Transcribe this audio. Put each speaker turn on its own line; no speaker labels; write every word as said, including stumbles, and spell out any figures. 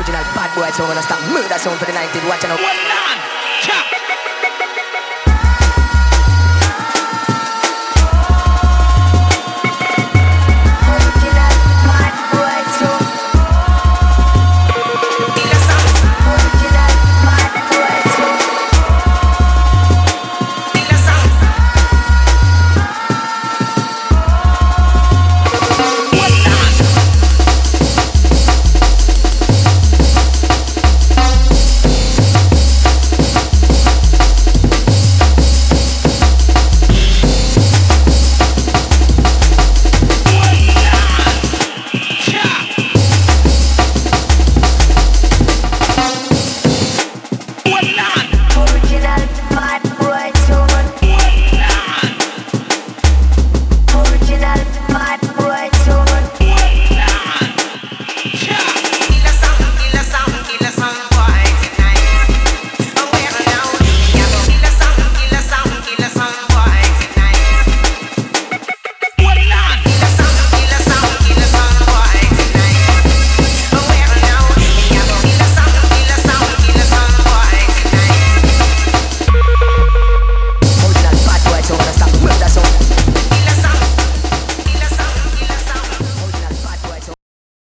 original bad boy, so I'm gonna stop murder sound for the nineties. Watch out. One on. Chop.